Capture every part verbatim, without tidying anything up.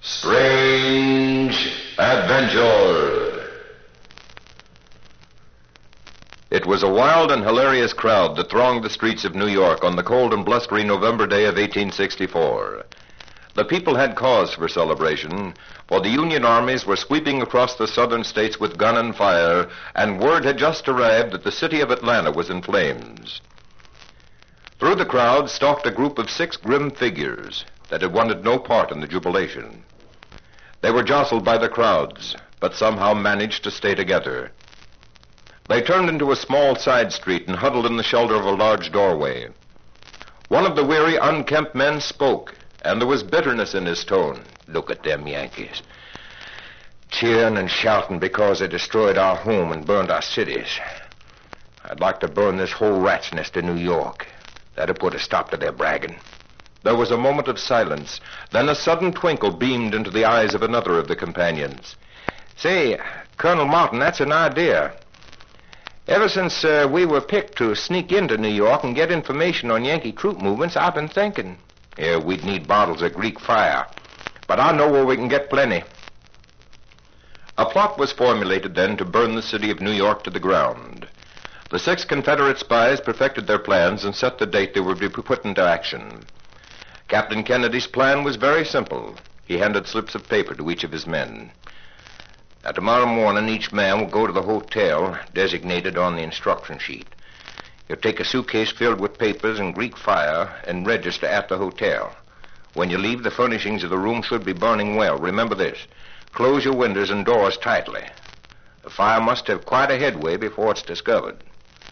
Strange Adventure. It was a wild and hilarious crowd that thronged the streets of New York on the cold and blustery November day of eighteen sixty-four. The people had cause for celebration, for the Union armies were sweeping across the southern states with gun and fire, and word had just arrived that the city of Atlanta was in flames. Through the crowd stalked a group of six grim figures that had wanted no part in the jubilation. They were jostled by the crowds, but somehow managed to stay together. They turned into a small side street and huddled in the shelter of a large doorway. One of the weary, unkempt men spoke, and there was bitterness in his tone. Look at them Yankees, cheering and shouting because they destroyed our home and burned our cities. I'd like to burn this whole rat's nest in New York. That'd put a stop to their bragging. There was a moment of silence. Then a sudden twinkle beamed into the eyes of another of the companions. Say, Colonel Martin, that's an idea. Ever since uh, we were picked to sneak into New York and get information on Yankee troop movements, I've been thinking. Yeah, we'd need bottles of Greek fire, but I know where we can get plenty. A plot was formulated then to burn the city of New York to the ground. The six Confederate spies perfected their plans and set the date they would be put into action. Captain Kennedy's plan was very simple. He handed slips of paper to each of his men. Now, tomorrow morning, each man will go to the hotel designated on the instruction sheet. You'll take a suitcase filled with papers and Greek fire and register at the hotel. When you leave, the furnishings of the room should be burning well. Remember this. Close your windows and doors tightly. The fire must have quite a headway before it's discovered.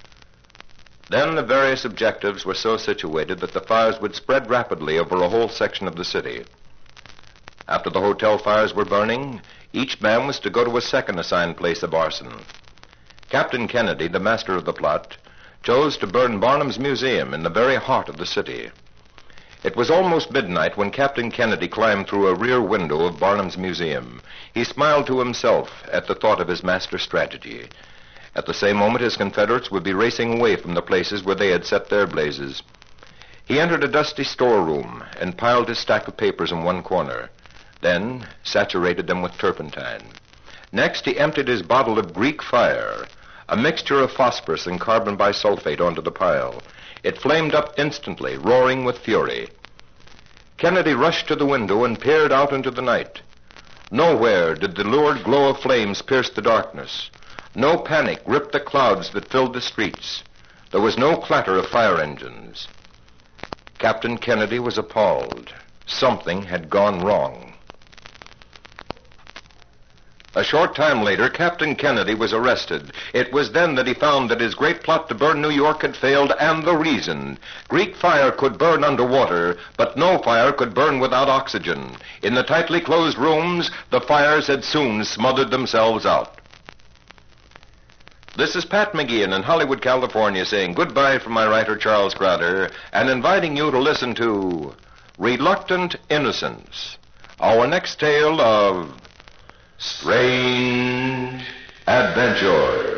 Then the various objectives were so situated that the fires would spread rapidly over a whole section of the city. After the hotel fires were burning, each man was to go to a second assigned place of arson. Captain Kennedy, the master of the plot, chose to burn Barnum's Museum in the very heart of the city. It was almost midnight when Captain Kennedy climbed through a rear window of Barnum's Museum. He smiled to himself at the thought of his master's strategy. At the same moment, his Confederates would be racing away from the places where they had set their blazes. He entered a dusty storeroom and piled his stack of papers in one corner, then saturated them with turpentine. Next, he emptied his bottle of Greek fire, a mixture of phosphorus and carbon bisulfate, onto the pile. It flamed up instantly, roaring with fury. Kennedy rushed to the window and peered out into the night. Nowhere did the lurid glow of flames pierce the darkness. No panic ripped the clouds that filled the streets. There was no clatter of fire engines. Captain Kennedy was appalled. Something had gone wrong. A short time later, Captain Kennedy was arrested. It was then that he found that his great plot to burn New York had failed, and the reason. Greek fire could burn underwater, but no fire could burn without oxygen. In the tightly closed rooms, the fires had soon smothered themselves out. This is Pat McGeehan in Hollywood, California, saying goodbye from my writer, Charles Crowder, and inviting you to listen to Reluctant Innocence, our next tale of Strange Adventure.